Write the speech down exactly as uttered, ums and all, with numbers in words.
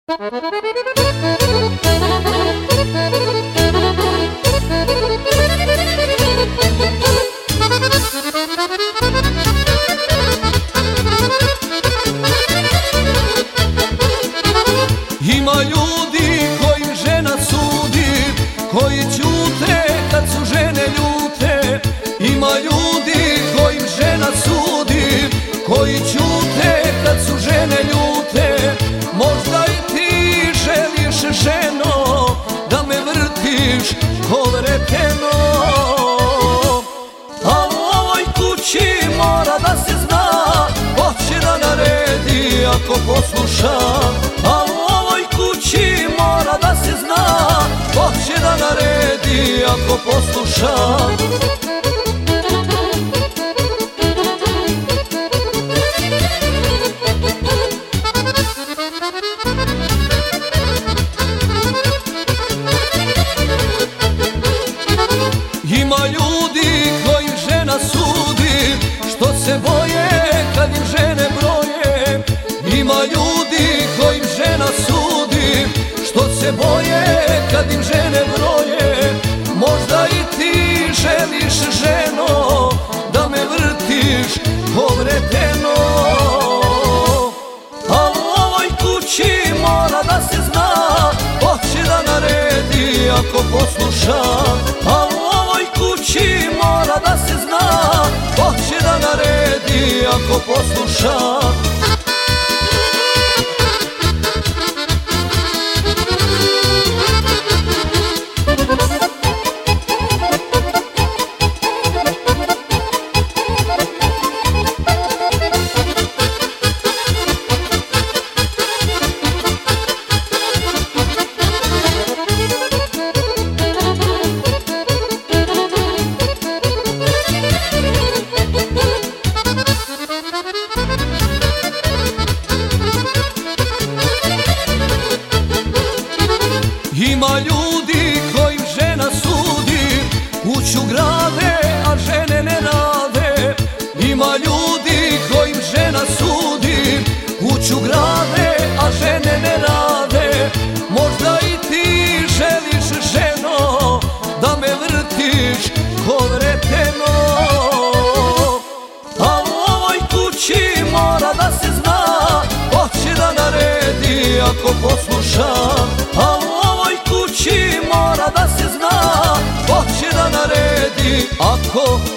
Ima ljudi koji žena sudi, koji ćute kad su žene ljute. Ima ljudi koji žena sudi, koji ćute kad su žene ljute. Možda i ti želiš, ženo, da me vrtiš ko vreteno, a u ovoj kući mora da se zna, hoće da naredi ako posluša. A u ovoj kući mora da se zna, hoće da naredi ako posluša. Ima ljudi koji žena sudi, što se boje kad im žene broje. Ima ljudi koji žena sudi, što se boje kad im žene broje. Možda i ti želiš, ženo, da me vrtiš ko vreteno, a u ovoj kući mora da se zna, hoće da naredi ako posluša. A u ovoj kući mora da se zna, hoće da naredi ako posluša. Ima ljudi kojim žena sudi, kuću grade, a žene ne rade. Ima ljudi kojim žena sudi, kuću grade, a žene ne rade. Možda i ti želiš, ženo, da me vrtiš ko vreteno, a u ovoj kući mora da se zna, hoće da naredi ako posluša. A u ovoj kući mora da se zna, hoće da naredi ako